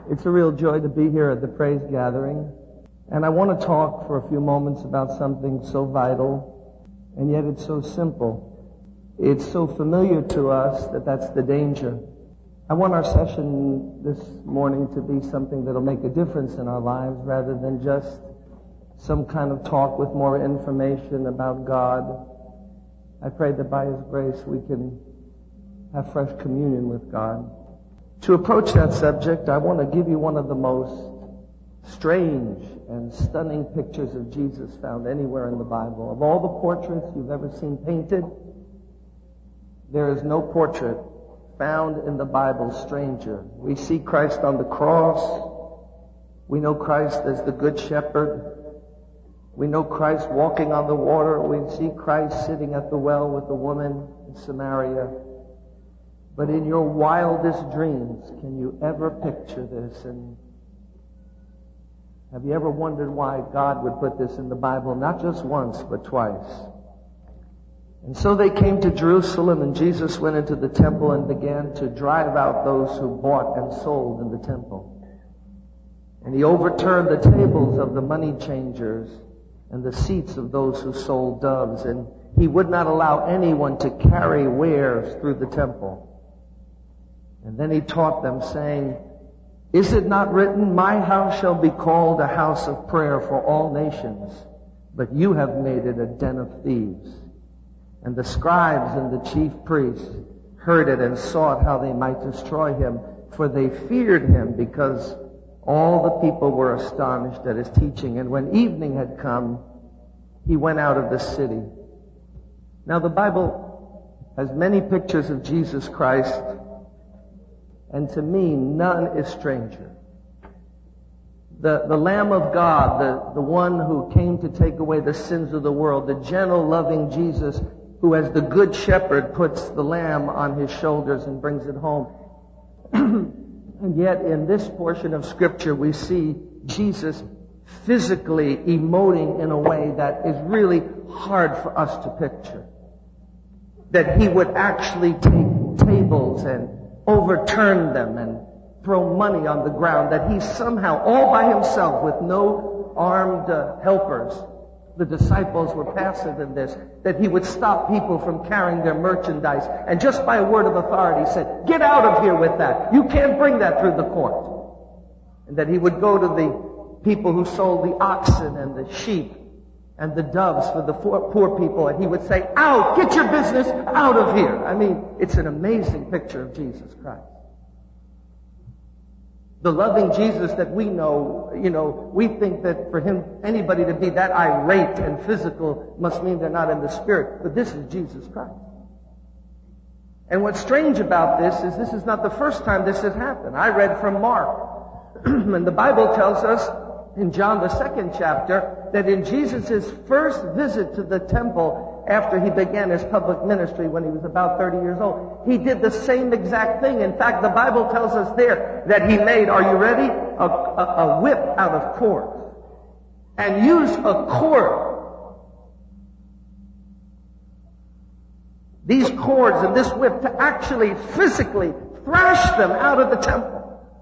It's a real joy to be here at the praise gathering. And I want to talk for a few moments about something so vital, and yet it's so simple. It's so familiar to us that that's the danger. I want our session this morning to be something that'll make a difference in our lives rather than just some kind of talk with more information about God. I pray that by His grace we can have fresh communion with God. To approach that subject, I want to give you one of the most strange and stunning pictures of Jesus found anywhere in the Bible. Of all the portraits you've ever seen painted, there is no portrait found in the Bible stranger. We see Christ on the cross. We know Christ as the Good Shepherd. We know Christ walking on the water. We see Christ sitting at the well with the woman in Samaria. But in your wildest dreams, can you ever picture this? And have you ever wondered why God would put this in the Bible, not just once, but twice? And so they came to Jerusalem, and Jesus went into the temple and began to drive out those who bought and sold in the temple. And He overturned the tables of the money changers and the seats of those who sold doves, and He would not allow anyone to carry wares through the temple. And then He taught them, saying, "Is it not written, my house shall be called a house of prayer for all nations, but you have made it a den of thieves." And the scribes and the chief priests heard it and sought how they might destroy Him, for they feared Him, because all the people were astonished at His teaching. And when evening had come, He went out of the city. Now the Bible has many pictures of Jesus Christ, and to me, none is stranger. The Lamb of God, the one who came to take away the sins of the world, the gentle, loving Jesus, who as the Good Shepherd puts the lamb on His shoulders and brings it home. And yet in this portion of Scripture we see Jesus physically emoting in a way that is really hard for us to picture. That He would actually take tables and overturn them and throw money on the ground, that He somehow, all by Himself, with no armed helpers, the disciples were passive in this, that He would stop people from carrying their merchandise, and just by a word of authority said, "Get out of here with that. You can't bring that through the court." And that He would go to the people who sold the oxen and the sheep and the doves for the poor people, and He would say, "Out! Get your business out of here!" I mean, it's an amazing picture of Jesus Christ. The loving Jesus that we know, we think that for Him, anybody to be that irate and physical must mean they're not in the Spirit. But this is Jesus Christ. And what's strange about this is not the first time this has happened. I read from Mark, and the Bible tells us in John the 2nd chapter that in Jesus' first visit to the temple after He began His public ministry when He was about 30 years old, He did the same exact thing. In fact, the Bible tells us there that He made, are you ready? A whip out of cords. And used a cord. These cords and this whip to actually physically thrash them out of the temple.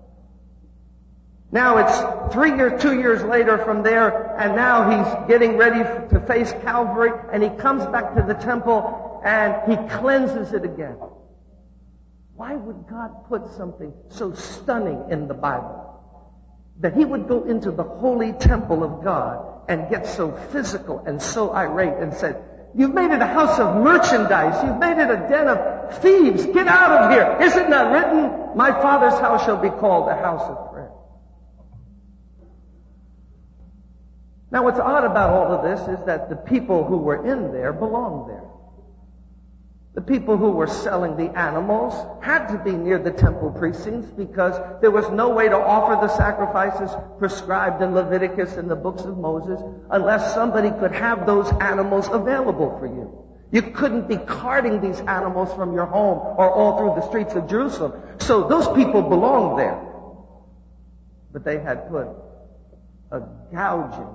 Now it's 2 years later from there, and now He's getting ready to face Calvary, and He comes back to the temple and He cleanses it again. Why would God put something so stunning in the Bible? That He would go into the holy temple of God and get so physical and so irate and said, "You've made it a house of merchandise. You've made it a den of thieves. Get out of here. Is it not written, my Father's house shall be called a house of prayer?" Now what's odd about all of this is that the people who were in there belonged there. The people who were selling the animals had to be near the temple precincts because there was no way to offer the sacrifices prescribed in Leviticus and the books of Moses unless somebody could have those animals available for you. You couldn't be carting these animals from your home or all through the streets of Jerusalem. So those people belonged there. But they had put a gouging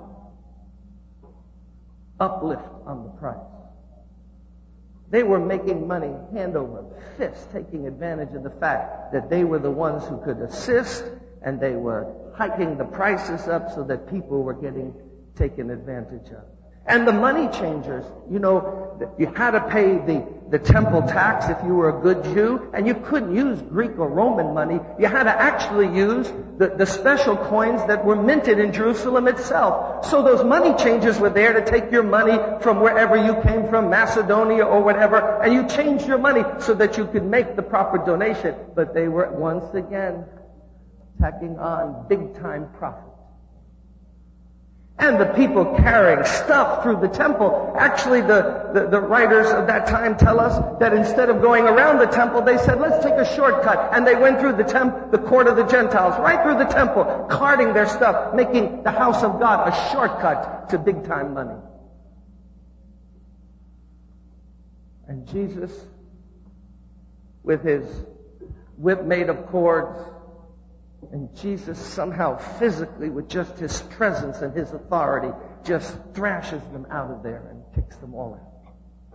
uplift on the price. They were making money hand over fist, taking advantage of the fact that they were the ones who could assist and they were hiking the prices up so that people were getting taken advantage of. And the money changers, you had to pay the temple tax if you were a good Jew, and you couldn't use Greek or Roman money. You had to actually use the special coins that were minted in Jerusalem itself. So those money changers were there to take your money from wherever you came from, Macedonia or whatever, and you changed your money so that you could make the proper donation. But they were once again tacking on big-time profit. And the people carrying stuff through the temple. Actually, the writers of that time tell us that instead of going around the temple, they said, let's take a shortcut. And they went through the court of the Gentiles, right through the temple, carting their stuff, making the house of God a shortcut to big-time money. And Jesus, with his whip made of cords, and Jesus somehow physically, with just his presence and his authority, just thrashes them out of there and kicks them all out.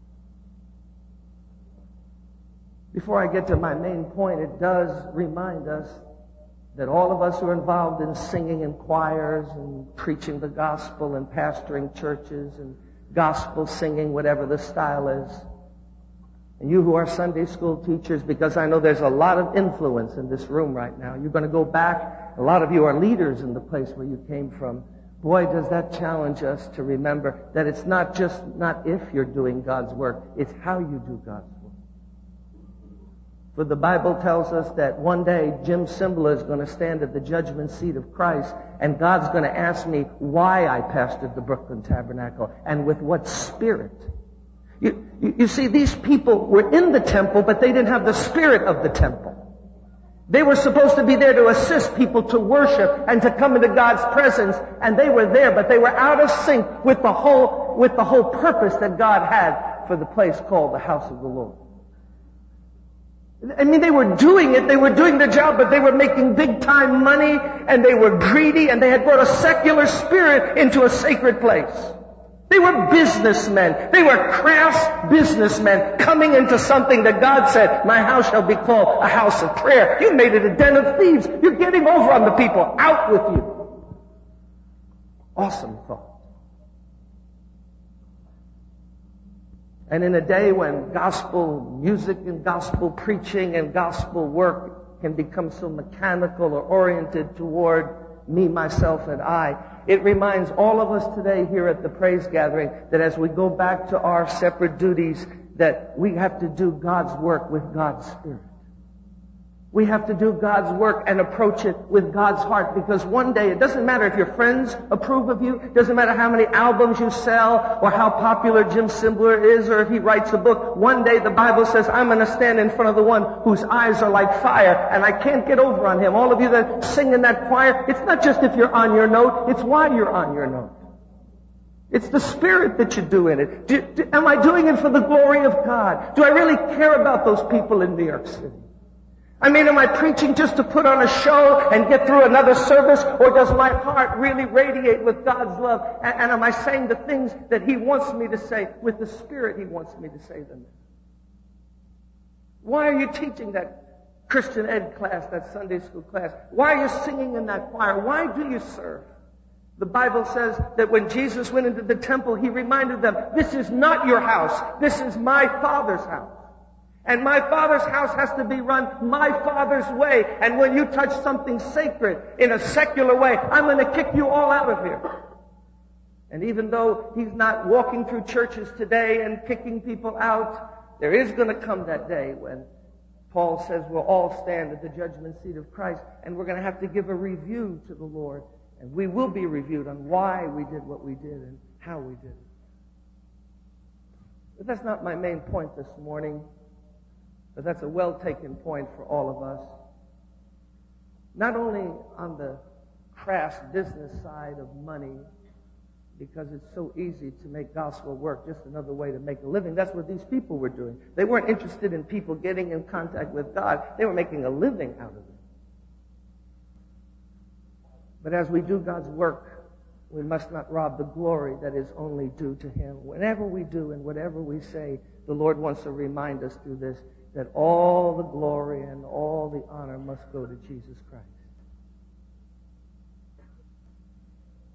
Before I get to my main point, it does remind us that all of us who are involved in singing in choirs and preaching the gospel and pastoring churches and gospel singing, whatever the style is, and you who are Sunday school teachers, because I know there's a lot of influence in this room right now. You're going to go back. A lot of you are leaders in the place where you came from. Boy, does that challenge us to remember that it's not if you're doing God's work, it's how you do God's work. For the Bible tells us that one day Jim Cymbala is going to stand at the judgment seat of Christ, and God's going to ask me why I pastored the Brooklyn Tabernacle and with what spirit. You see, these people were in the temple, but they didn't have the spirit of the temple. They were supposed to be there to assist people to worship and to come into God's presence, and they were there, but they were out of sync with the whole purpose that God had for the place called the house of the Lord. I mean, they were doing it, they were doing the job, but they were making big time money, and they were greedy, and they had brought a secular spirit into a sacred place. They were businessmen. They were crass businessmen coming into something that God said, my house shall be called a house of prayer. You made it a den of thieves. You're getting over on the people. Out with you. Awesome thought. And in a day when gospel music and gospel preaching and gospel work can become so mechanical or oriented toward me, myself, and I, it reminds all of us today here at the praise gathering that as we go back to our separate duties, that we have to do God's work with God's Spirit. We have to do God's work and approach it with God's heart, because one day, it doesn't matter if your friends approve of you, it doesn't matter how many albums you sell or how popular Jim Cymbala is or if he writes a book. One day the Bible says, I'm going to stand in front of the one whose eyes are like fire, and I can't get over on him. All of you that sing in that choir, it's not just if you're on your note, it's why you're on your note. It's the spirit that you do in it. Am I doing it for the glory of God? Do I really care about those people in New York City? I mean, am I preaching just to put on a show and get through another service, or does my heart really radiate with God's love? And am I saying the things that He wants me to say with the Spirit He wants me to say them in? Why are you teaching that Christian ed class, that Sunday school class? Why are you singing in that choir? Why do you serve? The Bible says that when Jesus went into the temple, He reminded them, this is not your house. This is my Father's house. And my Father's house has to be run my Father's way. And when you touch something sacred in a secular way, I'm going to kick you all out of here. And even though He's not walking through churches today and kicking people out, there is going to come that day when Paul says we'll all stand at the judgment seat of Christ, and we're going to have to give a review to the Lord. And we will be reviewed on why we did what we did and how we did it. But that's not my main point this morning. But that's a well-taken point for all of us. Not only on the crass business side of money, because it's so easy to make gospel work just another way to make a living. That's what these people were doing. They weren't interested in people getting in contact with God. They were making a living out of it. But as we do God's work, we must not rob the glory that is only due to Him. Whatever we do and whatever we say, the Lord wants to remind us through this that all the glory and all the honor must go to Jesus Christ.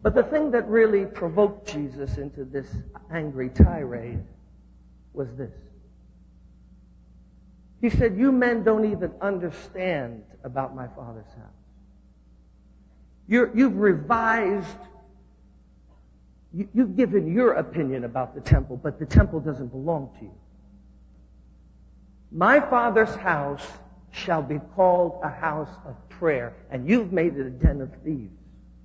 But the thing that really provoked Jesus into this angry tirade was this. He said, you men don't even understand about my Father's house. You've revised, you've given your opinion about the temple, but the temple doesn't belong to you. My Father's house shall be called a house of prayer, and you've made it a den of thieves.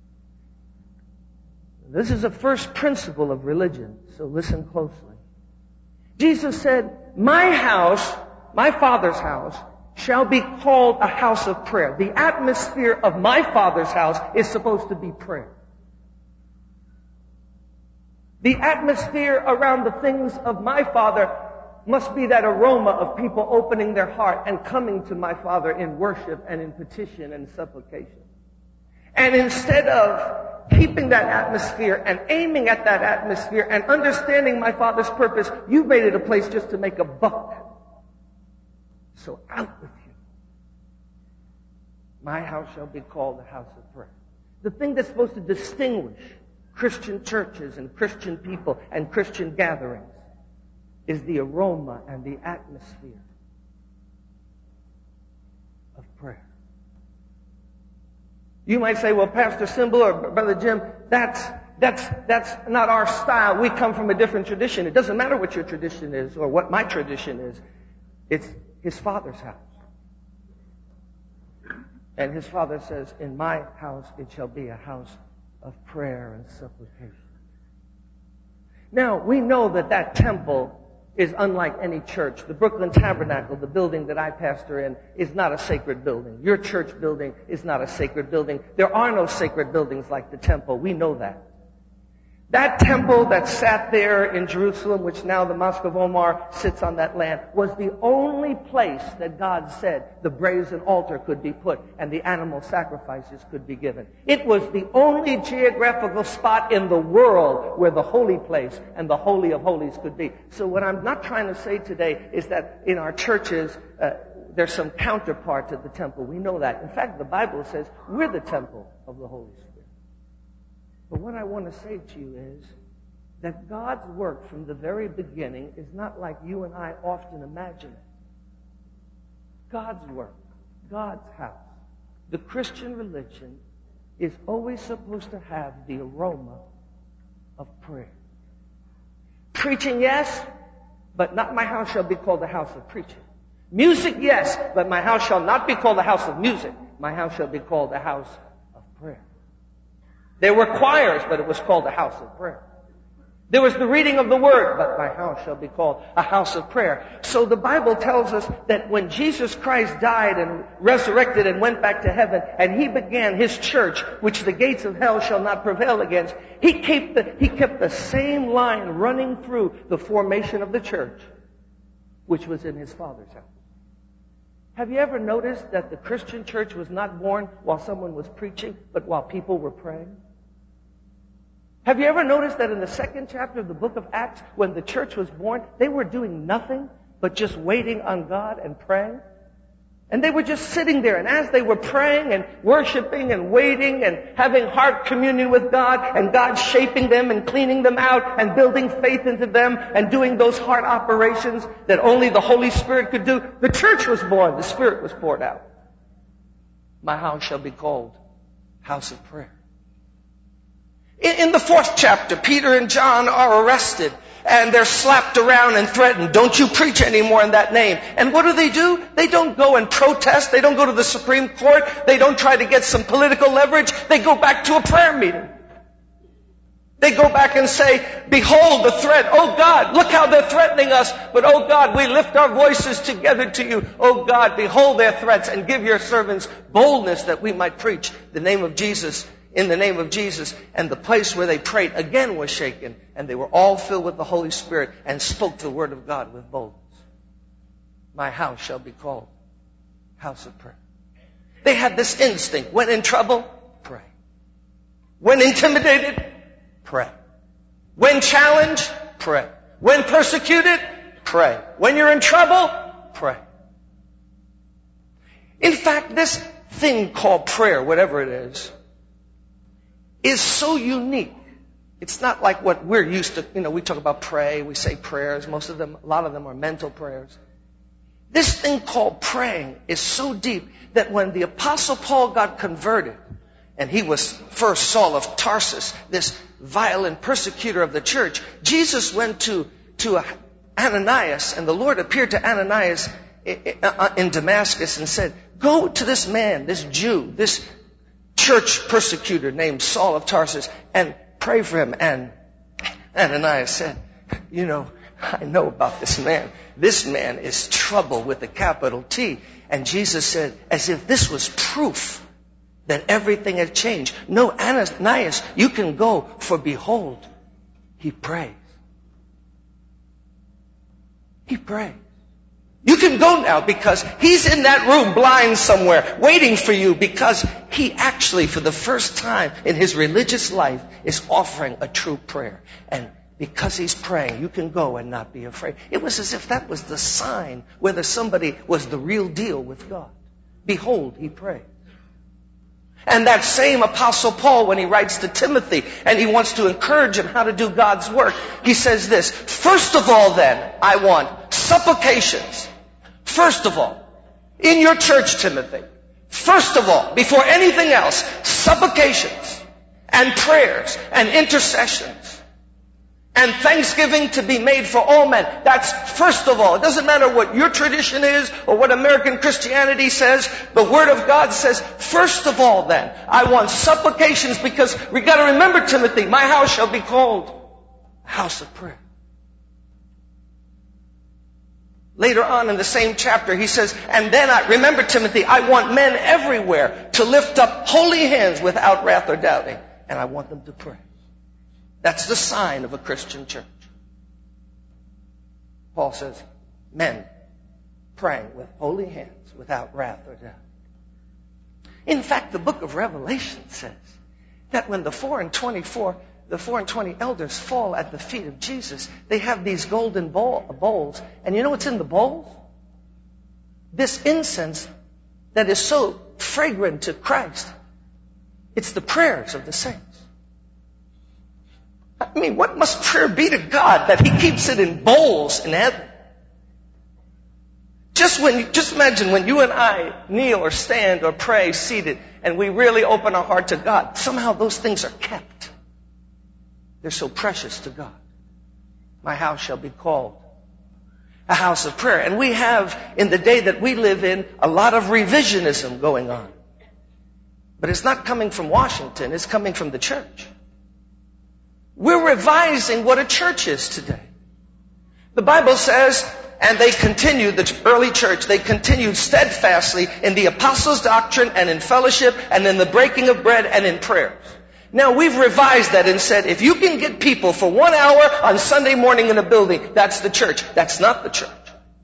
This is a first principle of religion, so listen closely. Jesus said, my house, my Father's house, shall be called a house of prayer. The atmosphere of my Father's house is supposed to be prayer. The atmosphere around the things of my Father must be that aroma of people opening their heart and coming to my Father in worship and in petition and supplication. And instead of keeping that atmosphere and aiming at that atmosphere and understanding my Father's purpose, you've made it a place just to make a buck. So out with you. My house shall be called a house of prayer. The thing that's supposed to distinguish Christian churches and Christian people and Christian gatherings is the aroma and the atmosphere of prayer. You might say, well, Pastor Symbol or Brother Jim, that's not our style. We come from a different tradition. It doesn't matter what your tradition is or what my tradition is. It's his Father's house. And his Father says, in my house it shall be a house of prayer and supplication. Now, we know that temple is unlike any church. The Brooklyn Tabernacle, the building that I pastor in, is not a sacred building. Your church building is not a sacred building. There are no sacred buildings like the temple. We know that. That temple that sat there in Jerusalem, which now the Mosque of Omar sits on that land, was the only place that God said the brazen altar could be put and the animal sacrifices could be given. It was the only geographical spot in the world where the holy place and the Holy of Holies could be. So what I'm not trying to say today is that in our churches, there's some counterpart to the temple. We know that. In fact, the Bible says we're the temple of the Holy Spirit. But what I want to say to you is that God's work from the very beginning is not like you and I often imagine it. God's work, God's house, the Christian religion is always supposed to have the aroma of prayer. Preaching, yes, but not my house shall be called a house of preaching. Music, yes, but my house shall not be called a house of music. My house shall be called a house of prayer. There were choirs, but it was called a house of prayer. There was the reading of the word, but my house shall be called a house of prayer. So the Bible tells us that when Jesus Christ died and resurrected and went back to heaven, and he began his church, which the gates of hell shall not prevail against, he kept the same line running through the formation of the church, which was in his Father's house. Have you ever noticed that the Christian church was not born while someone was preaching, but while people were praying? Have you ever noticed that in the second chapter of the book of Acts, when the church was born, they were doing nothing but just waiting on God and praying? And they were just sitting there, and as they were praying and worshiping and waiting and having heart communion with God, and God shaping them and cleaning them out and building faith into them and doing those heart operations that only the Holy Spirit could do, the church was born, the Spirit was poured out. My house shall be called house of prayer. In the fourth chapter, Peter and John are arrested and they're slapped around and threatened. Don't you preach anymore in that name. And what do? They don't go and protest. They don't go to the Supreme Court. They don't try to get some political leverage. They go back to a prayer meeting. They go back and say, behold the threat. Oh God, look how they're threatening us. But oh God, we lift our voices together to you. Oh God, behold their threats and give your servants boldness that we might preach the name of Jesus. In the name of Jesus, and the place where they prayed again was shaken, and they were all filled with the Holy Spirit and spoke the word of God with boldness. My house shall be called house of prayer. They had this instinct. When in trouble, pray. When intimidated, pray. When challenged, pray. When persecuted, pray. When you're in trouble, pray. In fact, this thing called prayer, whatever it is so unique. It's not like what we're used to. We talk about pray, we say prayers. A lot of them are mental prayers. This thing called praying is so deep that when the Apostle Paul got converted, and he was first Saul of Tarsus, this violent persecutor of the church, Jesus went to Ananias, and the Lord appeared to Ananias in Damascus and said, go to this man, this Jew, this church persecutor named Saul of Tarsus, and pray for him. And Ananias said, I know about this man. This man is trouble with a capital T. And Jesus said, as if this was proof that everything had changed. No, Ananias, you can go, for behold, he prays. He prays. You can go now because he's in that room blind somewhere waiting for you, because he actually, for the first time in his religious life, is offering a true prayer. And because he's praying, you can go and not be afraid. It was as if that was the sign whether somebody was the real deal with God. Behold, he prayed. And that same Apostle Paul, when he writes to Timothy and he wants to encourage him how to do God's work, he says this, first of all then, I want supplications. First of all, in your church, Timothy, first of all, before anything else, supplications and prayers and intercessions and thanksgiving to be made for all men. That's first of all. It doesn't matter what your tradition is or what American Christianity says. The Word of God says, first of all then, I want supplications, because we got to remember, Timothy, my house shall be called a house of prayer. Later on in the same chapter, he says, and then remember, Timothy, I want men everywhere to lift up holy hands without wrath or doubting. And I want them to pray. That's the sign of a Christian church. Paul says, men praying with holy hands without wrath or doubt. In fact, the book of Revelation says that when the 4 and 20 elders fall at the feet of Jesus, they have these golden bowls. And you know what's in the bowls? This incense that is so fragrant to Christ. It's the prayers of the saints. I mean, what must prayer be to God that he keeps it in bowls in heaven? Just imagine when you and I kneel or stand or pray seated and we really open our heart to God, somehow those things are kept. They're so precious to God. My house shall be called a house of prayer. And we have, in the day that we live in, a lot of revisionism going on. But it's not coming from Washington, it's coming from the church. We're revising what a church is today. The Bible says, and they continued, the early church, they continued steadfastly in the apostles' doctrine and in fellowship and in the breaking of bread and in prayers. Now we've revised that and said, if you can get people for 1 hour on Sunday morning in a building, that's the church. That's not the church.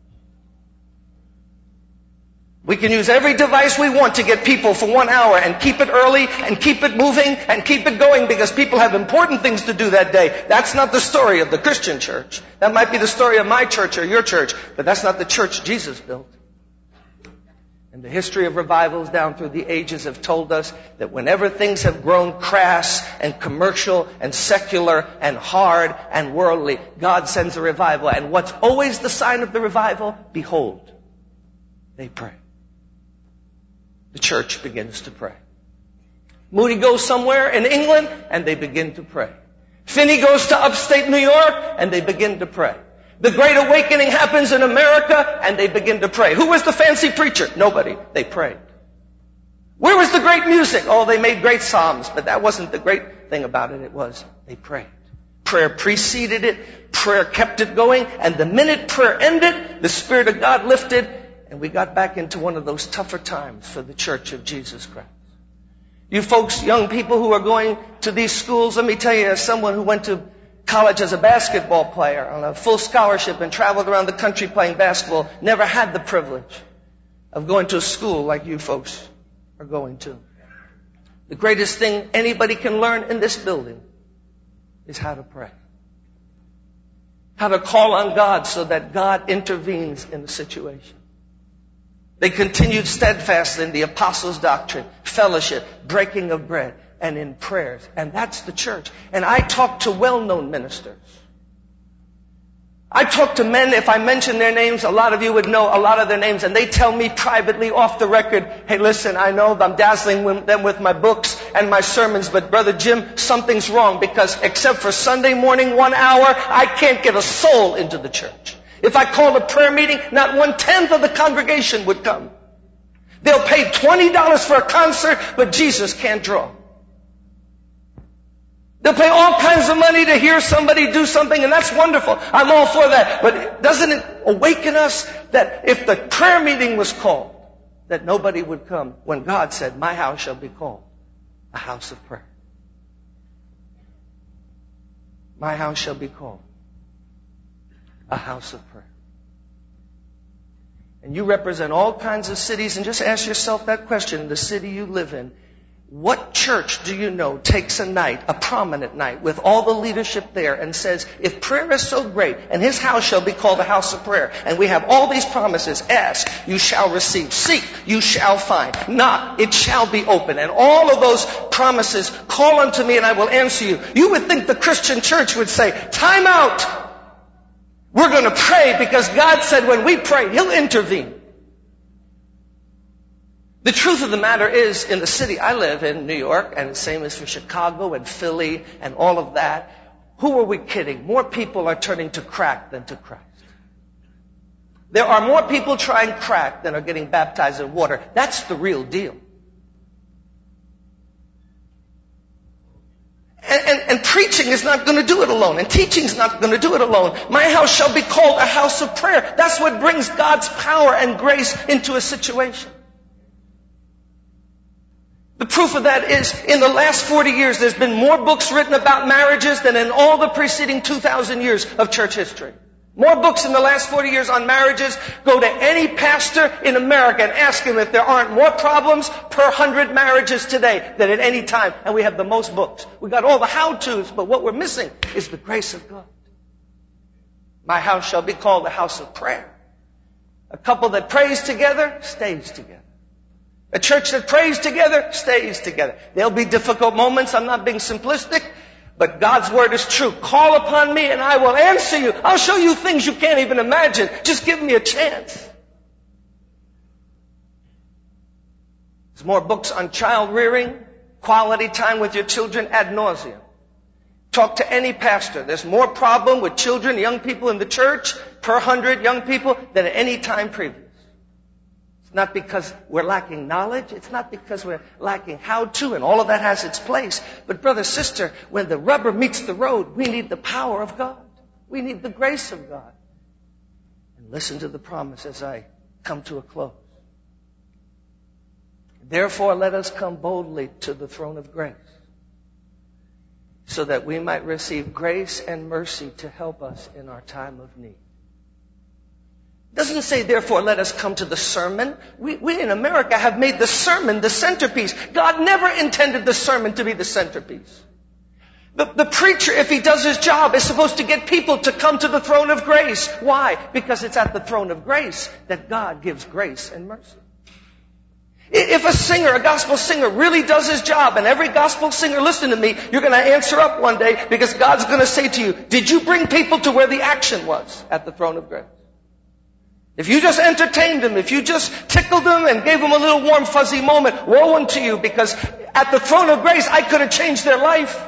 We can use every device we want to get people for 1 hour and keep it early and keep it moving and keep it going because people have important things to do that day. That's not the story of the Christian church. That might be the story of my church or your church, but that's not the church Jesus built. And the history of revivals down through the ages have told us that whenever things have grown crass and commercial and secular and hard and worldly, God sends a revival. And what's always the sign of the revival? Behold, they pray. The church begins to pray. Moody goes somewhere in England and they begin to pray. Finney goes to upstate New York and they begin to pray. The Great Awakening happens in America and they begin to pray. Who was the fancy preacher? Nobody. They prayed. Where was the great music? Oh, they made great psalms, but that wasn't the great thing about it. It was they prayed. Prayer preceded it. Prayer kept it going. And the minute prayer ended, the Spirit of God lifted, and we got back into one of those tougher times for the Church of Jesus Christ. You folks, young people who are going to these schools, let me tell you, as someone who went to college as a basketball player on a full scholarship and traveled around the country playing basketball, never had the privilege of going to a school like you folks are going to. The greatest thing anybody can learn in this building is how to pray. How to call on God so that God intervenes in the situation. They continued steadfastly in the apostles' doctrine, fellowship, breaking of bread, and in prayers. And that's the church. And I talk to well-known ministers. I talk to men, if I mention their names, a lot of you would know a lot of their names, and they tell me privately off the record, hey, listen, I know I'm dazzling them with my books and my sermons, but Brother Jim, something's wrong, because except for Sunday morning 1 hour, I can't get a soul into the church. If I called a prayer meeting, not 1/10 of the congregation would come. They'll pay $20 for a concert, but Jesus can't draw. They'll pay all kinds of money to hear somebody do something, and that's wonderful. I'm all for that. But doesn't it awaken us that if the prayer meeting was called, that nobody would come when God said, my house shall be called a house of prayer. My house shall be called a house of prayer. And you represent all kinds of cities, and just ask yourself that question, the city you live in. What church do you know takes a night, a prominent night, with all the leadership there and says, if prayer is so great, and his house shall be called a house of prayer, and we have all these promises, ask, you shall receive, seek, you shall find, knock, it shall be open, and all of those promises, call unto me and I will answer you. You would think the Christian church would say, time out. We're going to pray because God said when we pray, he'll intervene. The truth of the matter is, in the city I live in, New York, and the same is for Chicago and Philly and all of that, who are we kidding? More people are turning to crack than to Christ. There are more people trying crack than are getting baptized in water. That's the real deal. And preaching is not going to do it alone. And teaching is not going to do it alone. My house shall be called a house of prayer. That's what brings God's power and grace into a situation. The proof of that is, in the last 40 years, there's been more books written about marriages than in all the preceding 2,000 years of church history. More books in the last 40 years on marriages. Go to any pastor in America and ask him if there aren't more problems per 100 marriages today than at any time. And we have the most books. We got all the how-tos, but what we're missing is the grace of God. My house shall be called a house of prayer. A couple that prays together stays together. A church that prays together stays together. There'll be difficult moments. I'm not being simplistic. But God's word is true. Call upon me and I will answer you. I'll show you things you can't even imagine. Just give me a chance. There's more books on child rearing, quality time with your children ad nauseum. Talk to any pastor. There's more problem with children, young people in the church per 100 young people than at any time previous. Not because we're lacking knowledge. It's not because we're lacking how-to, and all of that has its place. But brother, sister, when the rubber meets the road, we need the power of God. We need the grace of God. And listen to the promise as I come to a close. Therefore, let us come boldly to the throne of grace, so that we might receive grace and mercy to help us in our time of need. It doesn't say, therefore, let us come to the sermon. We in America have made the sermon the centerpiece. God never intended the sermon to be the centerpiece. The preacher, if he does his job, is supposed to get people to come to the throne of grace. Why? Because it's at the throne of grace that God gives grace and mercy. If a singer, a gospel singer, really does his job, and every gospel singer, listen to me, you're going to answer up one day because God's going to say to you, did you bring people to where the action was at the throne of grace? If you just entertained them, if you just tickled them and gave them a little warm, fuzzy moment, woe unto you, because at the throne of grace, I could have changed their life.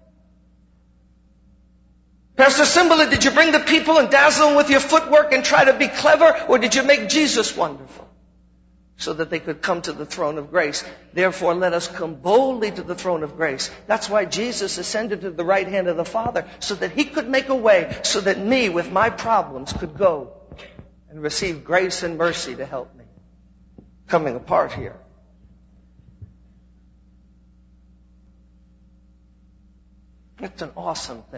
Pastor Simbala, did you bring the people and dazzle them with your footwork and try to be clever, or did you make Jesus wonderful so that they could come to the throne of grace? Therefore, let us come boldly to the throne of grace. That's why Jesus ascended to the right hand of the Father, so that he could make a way so that me with my problems could go and receive grace and mercy to help me. Coming apart here. It's an awesome thing.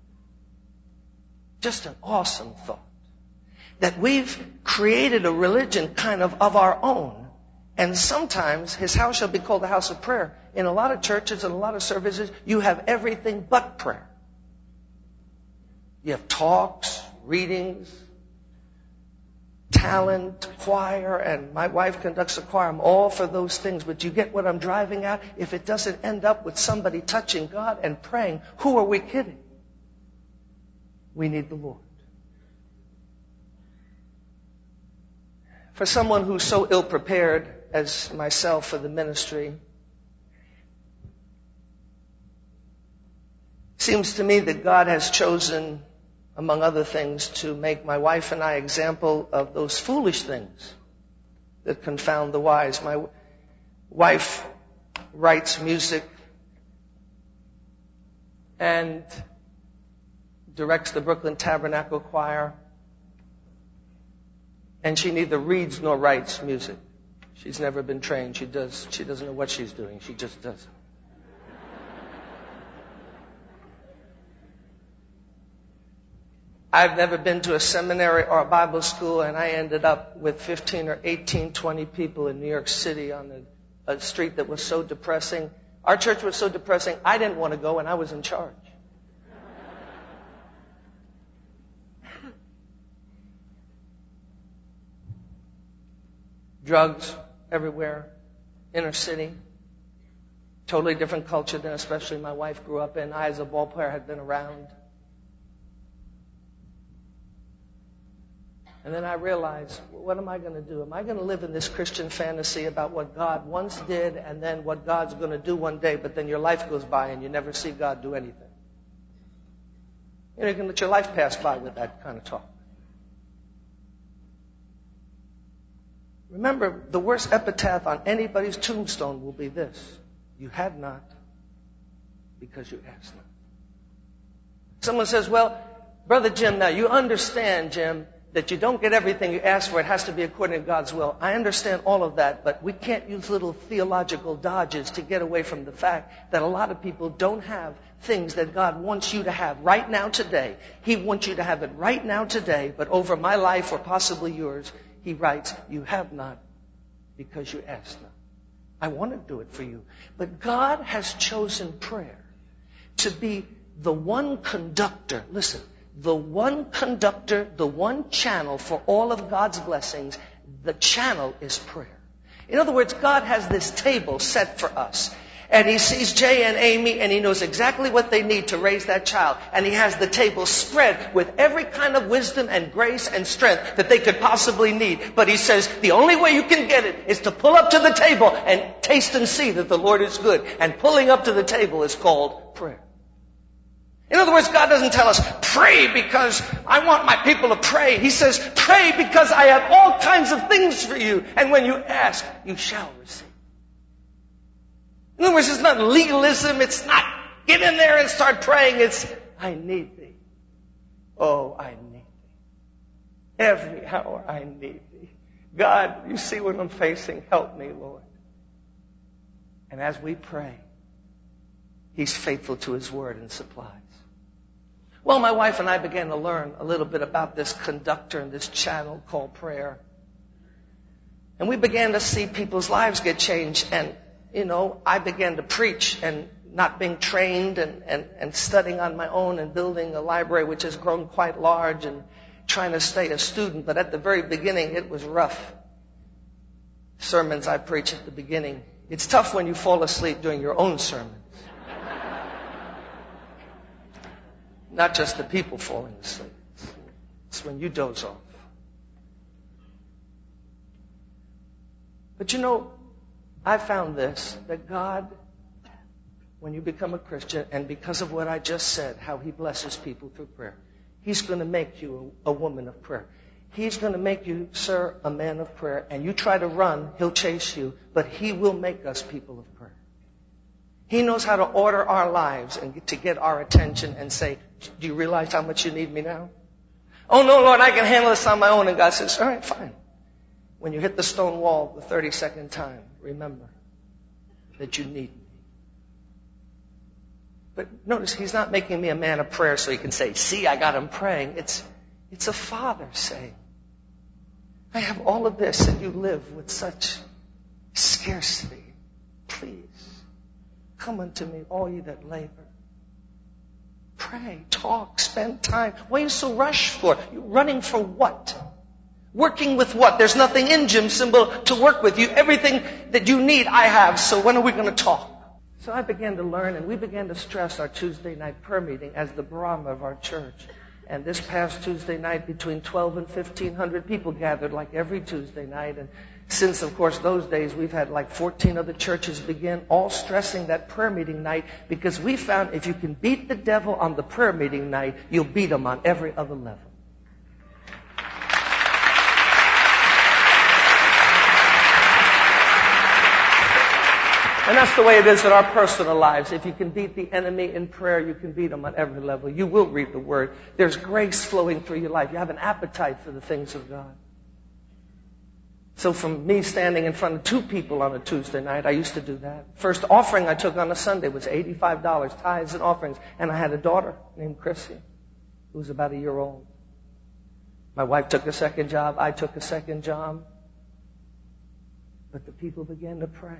Just an awesome thought. That we've created a religion kind of our own. And sometimes his house shall be called a house of prayer. In a lot of churches and a lot of services, you have everything but prayer. You have talks, readings, talent, choir, and my wife conducts a choir. I'm all for those things, but you get what I'm driving at? If it doesn't end up with somebody touching God and praying, who are we kidding? We need the Lord. For someone who's so ill-prepared as myself for the ministry, seems to me that God has chosen, among other things, to make my wife and I example of those foolish things that confound the wise. My wife writes music and directs the Brooklyn Tabernacle Choir. And she neither reads nor writes music. She's never been trained. She doesn't know what she's doing. She just does it. I've never been to a seminary or a Bible school, and I ended up with 15 or 18, 20 people in New York City on a street that was so depressing. Our church was so depressing, I didn't want to go, and I was in charge. Drugs everywhere, inner city, totally different culture than especially my wife grew up in. I, as a ball player, had been around. And then I realized, what am I going to do? Am I going to live in this Christian fantasy about what God once did and then what God's going to do one day, but then your life goes by and you never see God do anything? You can let your life pass by with that kind of talk. Remember, the worst epitaph on anybody's tombstone will be this: you had not because you asked not. Someone says, well, Brother Jim, now you understand, Jim, that you don't get everything you ask for. It has to be according to God's will. I understand all of that, but we can't use little theological dodges to get away from the fact that a lot of people don't have things that God wants you to have right now today. He wants you to have it right now today, but over my life or possibly yours, He writes, you have not because you asked not. I want to do it for you. But God has chosen prayer to be the one conductor. Listen, the one conductor, the one channel for all of God's blessings. The channel is prayer. In other words, God has this table set for us. And He sees Jay and Amy, and He knows exactly what they need to raise that child. And He has the table spread with every kind of wisdom and grace and strength that they could possibly need. But He says, the only way you can get it is to pull up to the table and taste and see that the Lord is good. And pulling up to the table is called prayer. In other words, God doesn't tell us, pray because I want my people to pray. He says, pray because I have all kinds of things for you. And when you ask, you shall receive. In other words, it's not legalism. It's not get in there and start praying. It's, I need thee. Oh, I need thee. Every hour I need thee. God, you see what I'm facing. Help me, Lord. And as we pray, He's faithful to His word and supplies. Well, my wife and I began to learn a little bit about this conductor and this channel called prayer. And we began to see people's lives get changed. And, I began to preach and not being trained and studying on my own and building a library which has grown quite large and trying to stay a student. But at the very beginning, it was rough. Sermons I preach at the beginning. It's tough when you fall asleep during your own sermons. Not just the people falling asleep. It's when you doze off. But I found this, that God, when you become a Christian, and because of what I just said, how He blesses people through prayer, He's going to make you a woman of prayer. He's going to make you, sir, a man of prayer. And you try to run, He'll chase you, but He will make us people of prayer. He knows how to order our lives and to get our attention and say, do you realize how much you need me now? Oh, no, Lord, I can handle this on my own. And God says, all right, fine. When you hit the stone wall the 32nd time, remember that you need me. But notice, He's not making me a man of prayer so He can say, see, I got him praying. It's a father saying, I have all of this and you live with such scarcity. Please. Come unto me, all ye that labor. Pray, talk, spend time. What are you so rushed for? You're running for what? Working with what? There's nothing in Jim Cymbal to work with. Everything that you need, I have. So when are we going to talk? So I began to learn, and we began to stress our Tuesday night prayer meeting as the barometer of our church. And this past Tuesday night, between 12 and 1,500 people gathered like every Tuesday night. And since, of course, those days, we've had like 14 other churches begin, all stressing that prayer meeting night, because we found if you can beat the devil on the prayer meeting night, you'll beat him on every other level. And that's the way it is in our personal lives. If you can beat the enemy in prayer, you can beat him on every level. You will read the Word. There's grace flowing through your life. You have an appetite for the things of God. So from me standing in front of 2 people on a Tuesday night, I used to do that. First offering I took on a Sunday was $85, tithes and offerings. And I had a daughter named Chrissy, who was about a year old. My wife took a second job. I took a second job. But the people began to pray.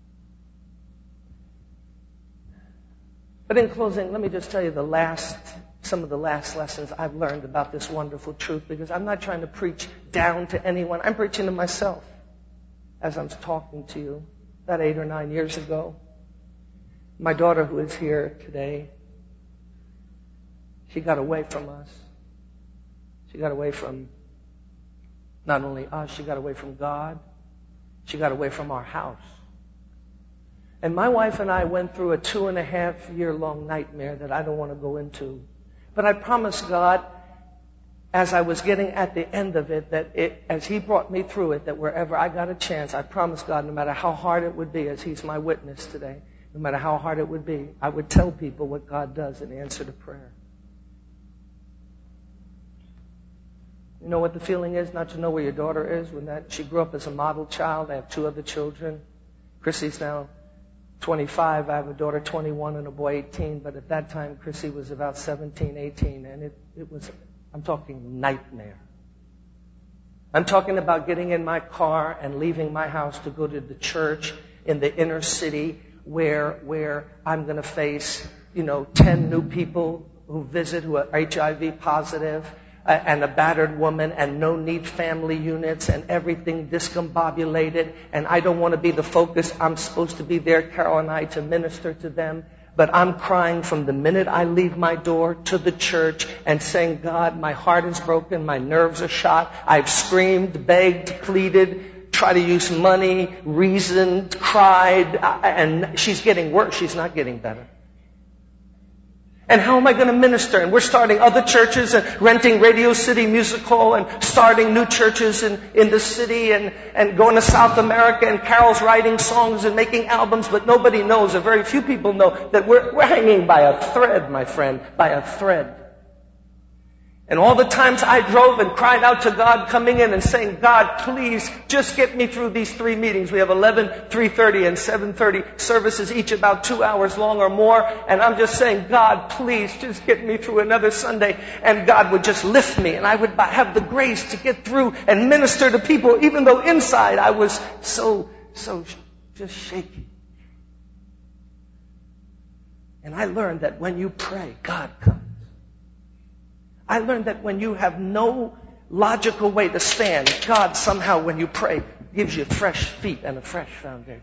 But in closing, let me just tell you some of the last lessons I've learned about this wonderful truth, because I'm not trying to preach down to anyone. I'm preaching to myself as I'm talking to you. About 8 or 9 years ago, my daughter, who is here today, she got away from us. She got away from not only us, she got away from God. She got away from our house. And my wife and I went through a 2.5-year-long nightmare that I don't want to go into. But I promised God, as I was getting at the end of it, that as He brought me through it, that wherever I got a chance, I promised God, no matter how hard it would be, as He's my witness today, no matter how hard it would be, I would tell people what God does in answer to prayer. You know what the feeling is, not to know where your daughter is? She grew up as a model child. I have 2 other children. Chrissy's now 25. I have a daughter 21 and a boy 18. But at that time, Chrissy was about 17, 18. And it was, I'm talking nightmare. I'm talking about getting in my car and leaving my house to go to the church in the inner city where I'm going to face, 10 new people who visit who are HIV positive, and a battered woman, and no-need family units, and everything discombobulated, and I don't want to be the focus. I'm supposed to be there, Carol and I, to minister to them, but I'm crying from the minute I leave my door to the church and saying, God, my heart is broken, my nerves are shot, I've screamed, begged, pleaded, tried to use money, reasoned, cried, and she's getting worse, she's not getting better. And how am I going to minister? And we're starting other churches and renting Radio City Music Hall and starting new churches in the city and going to South America. And Carol's writing songs and making albums, but nobody knows, or very few people know, that we're hanging by a thread, my friend, by a thread. And all the times I drove and cried out to God, coming in and saying, God, please just get me through these 3 meetings. We have 11, 3:30, and 7:30 services, each about 2 hours long or more. And I'm just saying, God, please just get me through another Sunday. And God would just lift me, and I would have the grace to get through and minister to people, even though inside I was so just shaky. And I learned that when you pray, God comes. I learned that when you have no logical way to stand, God somehow, when you pray, gives you fresh feet and a fresh foundation.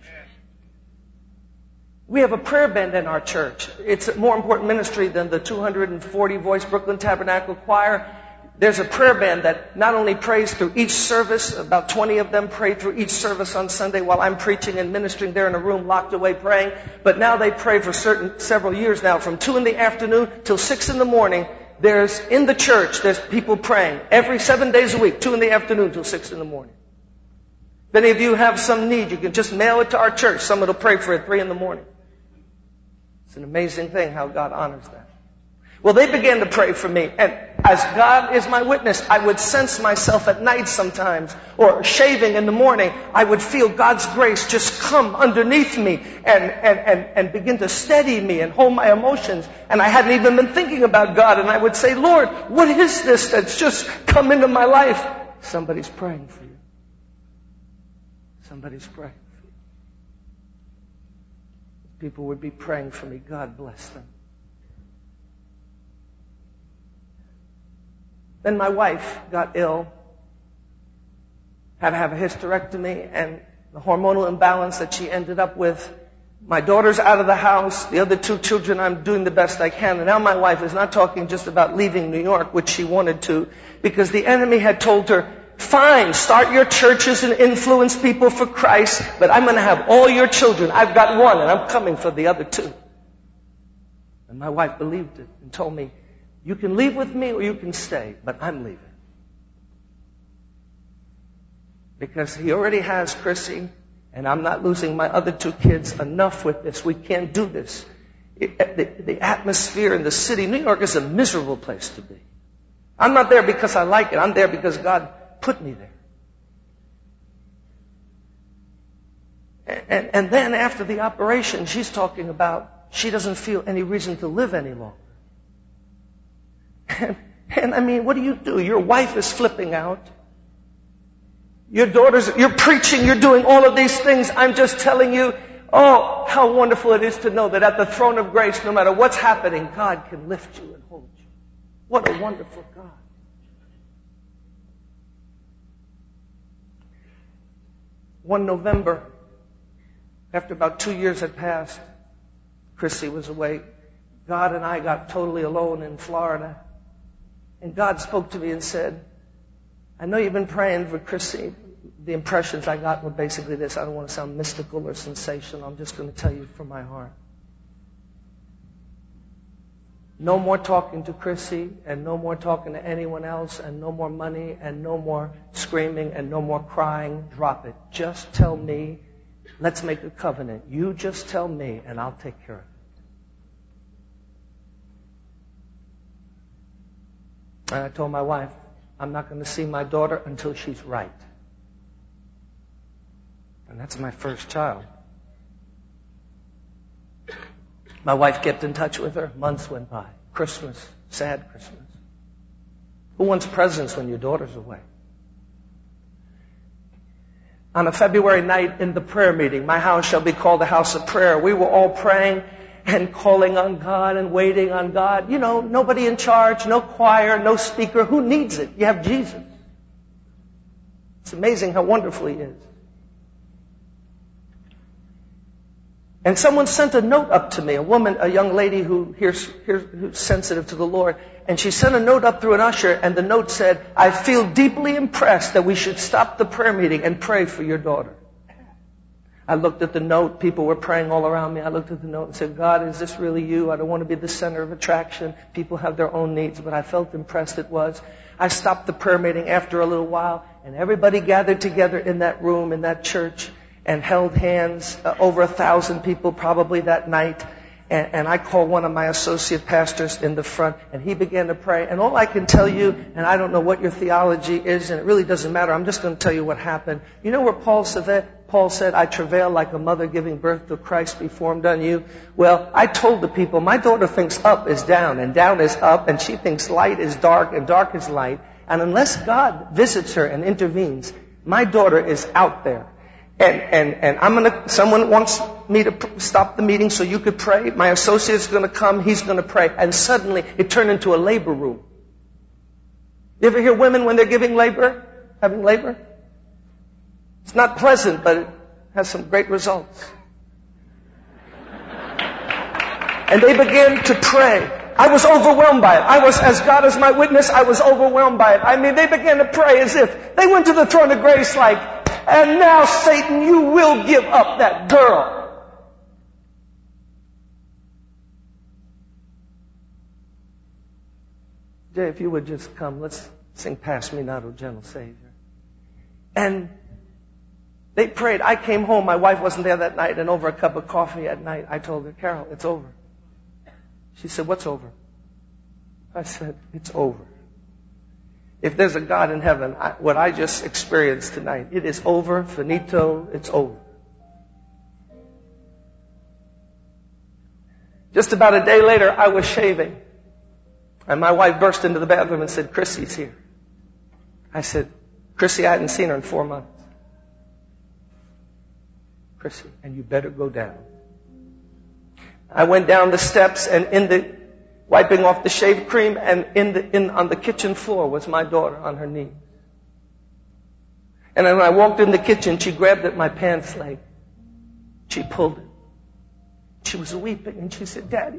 We have a prayer band in our church. It's a more important ministry than the 240-voice Brooklyn Tabernacle Choir. There's a prayer band that not only prays through each service, about 20 of them pray through each service on Sunday while I'm preaching and ministering there in a room locked away praying, but now they pray for several years now, from 2 in the afternoon till 6 in the morning. In the church, there's people praying every 7 days a week, 2 in the afternoon till 6 in the morning. If any of you have some need, you can just mail it to our church. Someone will pray for it 3 in the morning. It's an amazing thing how God honors that. Well, they began to pray for me, and as God is my witness, I would sense myself at night sometimes, or shaving in the morning, I would feel God's grace just come underneath me and begin to steady me and hold my emotions. And I hadn't even been thinking about God, and I would say, Lord, what is this that's just come into my life? Somebody's praying for you. Somebody's praying for you. People would be praying for me. God bless them. Then my wife got ill, had to have a hysterectomy, and the hormonal imbalance that she ended up with. My daughter's out of the house. The other 2 children, I'm doing the best I can. And now my wife is not talking just about leaving New York, which she wanted to, because the enemy had told her, fine, start your churches and influence people for Christ, but I'm going to have all your children. I've got 1, and I'm coming for the other 2. And my wife believed it and told me, you can leave with me or you can stay, but I'm leaving. Because he already has Chrissy, and I'm not losing my other 2 kids. Enough with this. We can't do this. The atmosphere in the city, New York is a miserable place to be. I'm not there because I like it. I'm there because God put me there. And then after the operation, she's talking about she doesn't feel any reason to live any longer. And I mean, what do? Your wife is flipping out. Your daughters, you're preaching, you're doing all of these things. I'm just telling you, oh, how wonderful it is to know that at the throne of grace, no matter what's happening, God can lift you and hold you. What a wonderful God. One November, after about 2 years had passed, Chrissy was away. God and I got totally alone in Florida. And God spoke to me and said, I know you've been praying for Chrissy. The impressions I got were basically this. I don't want to sound mystical or sensational. I'm just going to tell you from my heart. No more talking to Chrissy, and no more talking to anyone else, and no more money, and no more screaming, and no more crying. Drop it. Just tell me. Let's make a covenant. You just tell me, and I'll take care of it. And I told my wife, I'm not going to see my daughter until she's right. And that's my first child. My wife kept in touch with her. Months went by. Christmas. Sad Christmas. Who wants presents when your daughter's away? On a February night in the prayer meeting, my house shall be called a house of prayer. We were all praying and calling on God and waiting on God. You know, nobody in charge, no choir, no speaker. Who needs it? You have Jesus. It's amazing how wonderful He is. And someone sent a note up to me, a woman, a young lady who's sensitive to the Lord. And she sent a note up through an usher, and the note said, I feel deeply impressed that we should stop the prayer meeting and pray for your daughter. I looked at the note. People were praying all around me. I looked at the note and said, God, is this really you? I don't want to be the center of attraction. People have their own needs, but I felt impressed it was. I stopped the prayer meeting after a little while, and everybody gathered together in that room, in that church, and held hands. Over 1,000 people probably that night. And I called one of my associate pastors in the front, and he began to pray. And all I can tell you, and I don't know what your theology is, and it really doesn't matter. I'm just going to tell you what happened. You know where Paul said, I travail like a mother giving birth to Christ be formed on you. Well, I told the people, my daughter thinks up is down, and down is up, and she thinks light is dark, and dark is light. And unless God visits her and intervenes, my daughter is out there. And someone wants me to stop the meeting so you could pray. My associate's going to come. He's going to pray. And suddenly it turned into a labor room. You ever hear women when they're having labor? It's not pleasant, but it has some great results. And they began to pray. I was overwhelmed by it. As God is my witness, I was overwhelmed by it. I mean, they began to pray as if they went to the throne of grace like, and now, Satan, you will give up that girl. Jay, if you would just come, let's sing Pass Me Not, O Gentle Savior. And they prayed. I came home. My wife wasn't there that night. And over a cup of coffee at night, I told her, Carol, it's over. She said, what's over? I said, it's over. If there's a God in heaven, what I just experienced tonight, it is over, finito, it's over. Just about a day later, I was shaving. And my wife burst into the bathroom and said, Chrissy's here. I said, Chrissy, I hadn't seen her in 4 months. Chrissy, and you better go down. I went down the steps, and wiping off the shave cream, and on the kitchen floor was my daughter on her knees. And then when I walked in the kitchen, she grabbed at my pants leg. She pulled it. She was weeping and she said, Daddy,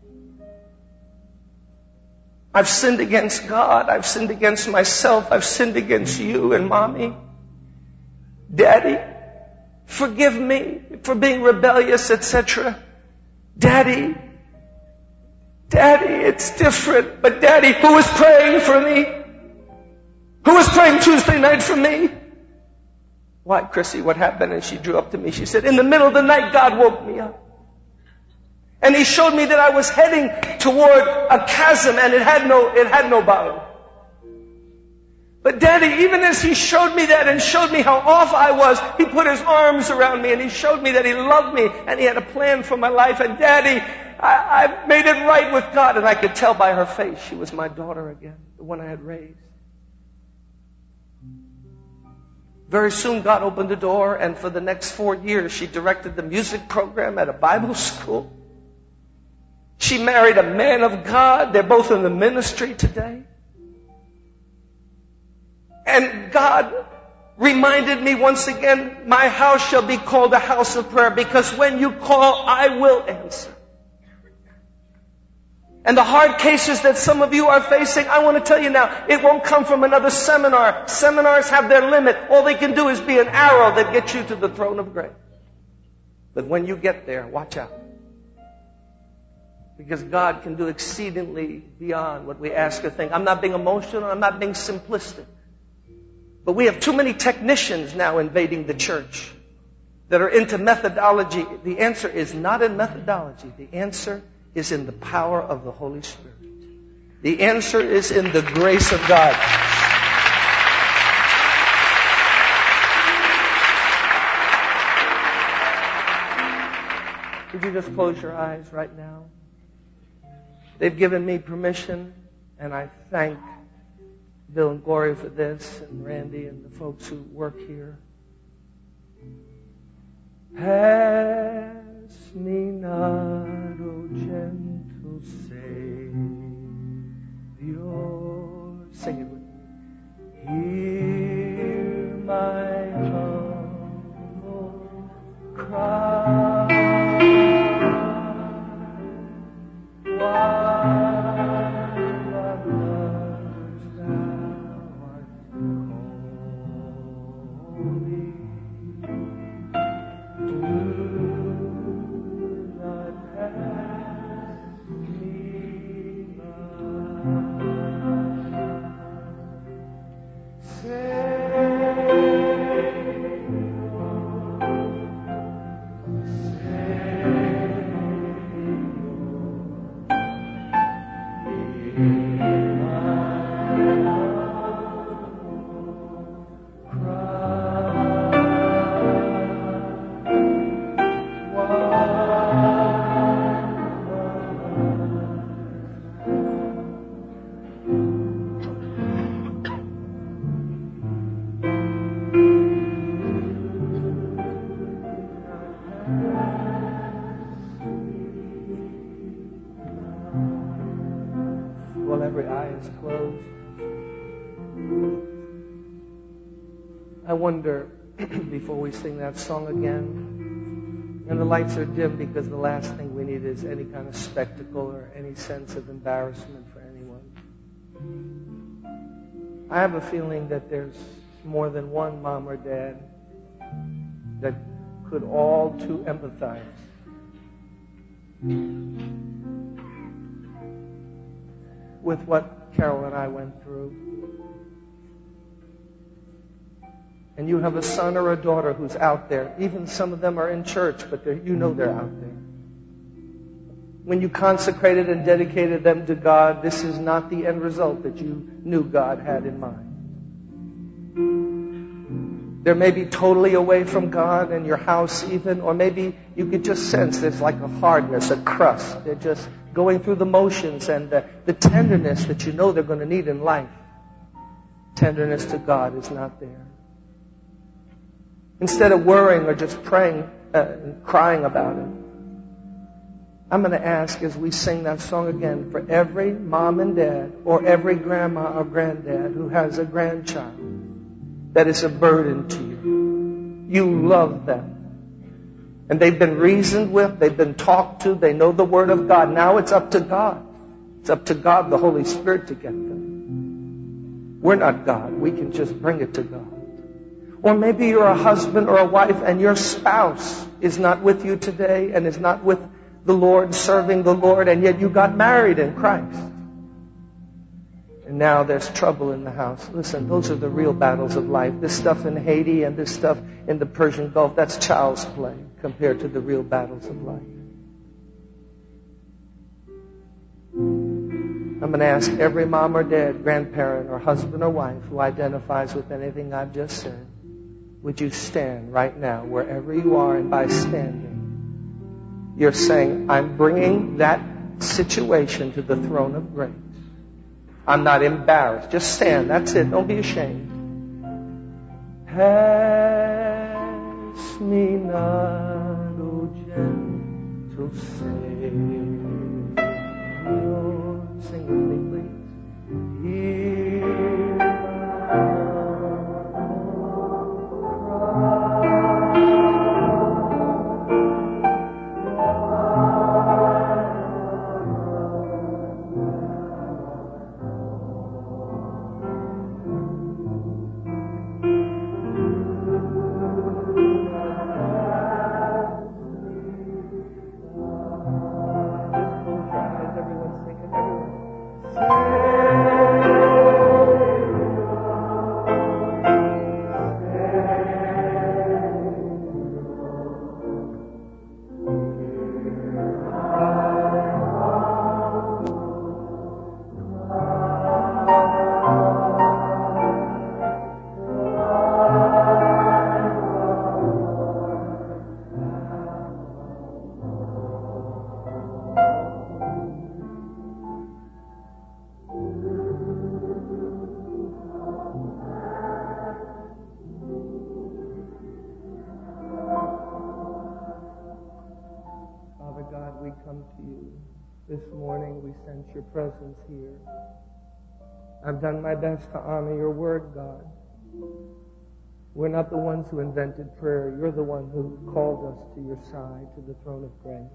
I've sinned against God. I've sinned against myself. I've sinned against you and Mommy. Daddy, forgive me for being rebellious, etc. Daddy, it's different. But Daddy, who was praying for me? Who was praying Tuesday night for me? Why, Chrissy, what happened? And she drew up to me. She said, in the middle of the night, God woke me up. And He showed me that I was heading toward a chasm and it had no bottom. But Daddy, even as He showed me that and showed me how off I was, He put His arms around me and He showed me that He loved me and He had a plan for my life. And Daddy, I made it right with God. And I could tell by her face she was my daughter again, the one I had raised. Very soon God opened the door, and for the next 4 years she directed the music program at a Bible school. She married a man of God. They're both in the ministry today. And God reminded me once again, my house shall be called a house of prayer, because when you call, I will answer. And the hard cases that some of you are facing, I want to tell you now, it won't come from another seminar. Seminars have their limit. All they can do is be an arrow that gets you to the throne of grace. But when you get there, watch out. Because God can do exceedingly beyond what we ask or think. I'm not being emotional. I'm not being simplistic. But we have too many technicians now invading the church that are into methodology. The answer is not in methodology. The answer is in the power of the Holy Spirit. The answer is in the grace of God. Would you just close your eyes right now? They've given me permission, and I thank Bill and Gloria for this, and Randy and the folks who work here. Pass me not, O gentle Savior. Sing it with me. Hear my humble cry. I wonder, before we sing that song again, and the lights are dim because the last thing we need is any kind of spectacle or any sense of embarrassment for anyone. I have a feeling that there's more than one mom or dad that could all too empathize with what Carol and I went through. And you have a son or a daughter who's out there. Even some of them are in church, but you know they're out there. When you consecrated and dedicated them to God, this is not the end result that you knew God had in mind. They may be totally away from God and your house even, or maybe you could just sense there's like a hardness, a crust. They're just going through the motions, and the tenderness that you know they're going to need in life. Tenderness to God is not there. Instead of worrying or just praying and crying about it, I'm going to ask as we sing that song again for every mom and dad or every grandma or granddad who has a grandchild that is a burden to you. You love them. And they've been reasoned with, they've been talked to, they know the Word of God. Now it's up to God. It's up to God, the Holy Spirit, to get them. We're not God. We can just bring it to God. Or maybe you're a husband or a wife and your spouse is not with you today and is not with the Lord, serving the Lord, and yet you got married in Christ. And now there's trouble in the house. Listen, those are the real battles of life. This stuff in Haiti and this stuff in the Persian Gulf, that's child's play compared to the real battles of life. I'm going to ask every mom or dad, grandparent or husband or wife who identifies with anything I've just said, would you stand right now wherever you are, and by standing, you're saying, I'm bringing that situation to the throne of grace. I'm not embarrassed. Just stand. That's it. Don't be ashamed. Pass me not, O gentle Savior. Sing with me, please. Hear my this morning. We sense your presence here. I've done my best to honor your word, God. We're not the ones who invented prayer. You're the one who called us to your side, to the throne of grace.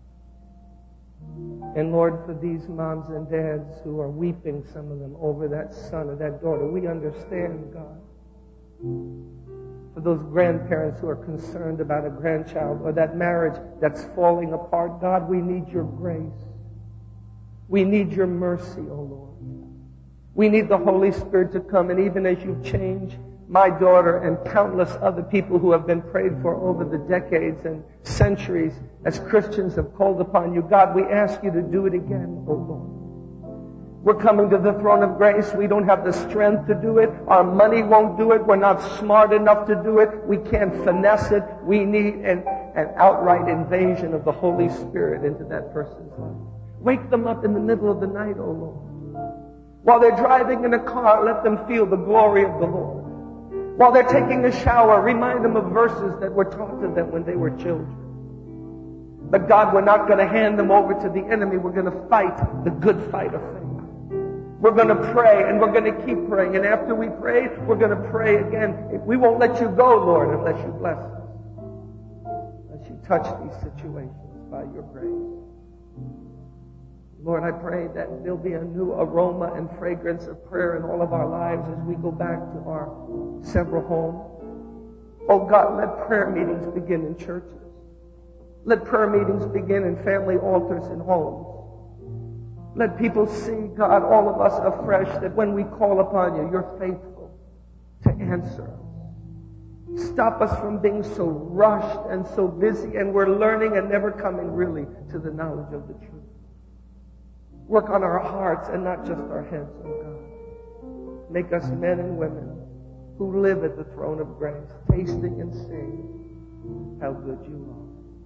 And Lord, for these moms and dads who are weeping, some of them, over that son or that daughter, we understand, God. For those grandparents who are concerned about a grandchild or that marriage that's falling apart, God, we need your grace. We need your mercy, O Lord. We need the Holy Spirit to come, and even as you've changed my daughter and countless other people who have been prayed for over the decades and centuries, as Christians have called upon you, God, we ask you to do it again, O Lord. We're coming to the throne of grace. We don't have the strength to do it. Our money won't do it. We're not smart enough to do it. We can't finesse it. We need an outright invasion of the Holy Spirit into that person's life. Wake them up in the middle of the night, O Lord. While they're driving in a car, let them feel the glory of the Lord. While they're taking a shower, remind them of verses that were taught to them when they were children. But God, we're not going to hand them over to the enemy. We're going to fight the good fight of faith. We're going to pray, and we're going to keep praying. And after we pray, we're going to pray again. We won't let you go, Lord, unless you bless us. Unless you touch these situations by your grace. Lord, I pray that there'll be a new aroma and fragrance of prayer in all of our lives as we go back to our several homes. Oh God, let prayer meetings begin in churches. Let prayer meetings begin in family altars and homes. Let people see, God, all of us afresh, that when we call upon you, you're faithful to answer us. Stop us from being so rushed and so busy, and we're learning and never coming really to the knowledge of the truth. Work on our hearts and not just our heads, oh God. Make us men and women who live at the throne of grace, tasting and seeing how good you are.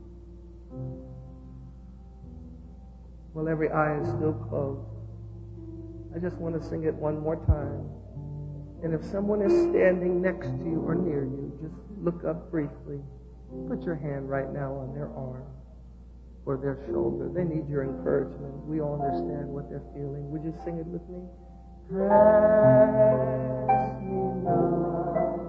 Well, every eye is still closed. I just want to sing it one more time. And if someone is standing next to you or near you, just look up briefly. Put your hand right now on their arm or their shoulder. They need your encouragement. We all understand what they're feeling. Would you sing it with me? Pass me not.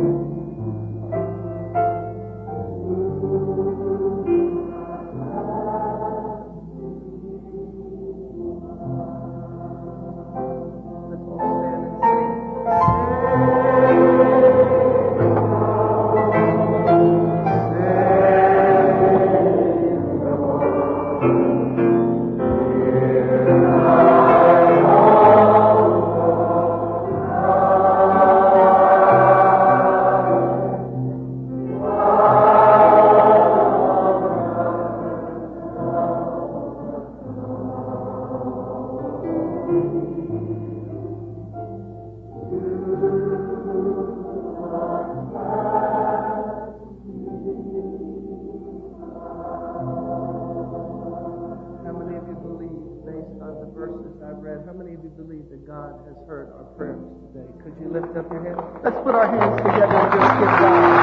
God has heard our prayers today. Could you lift up your hands? Let's put our hands together and just give God.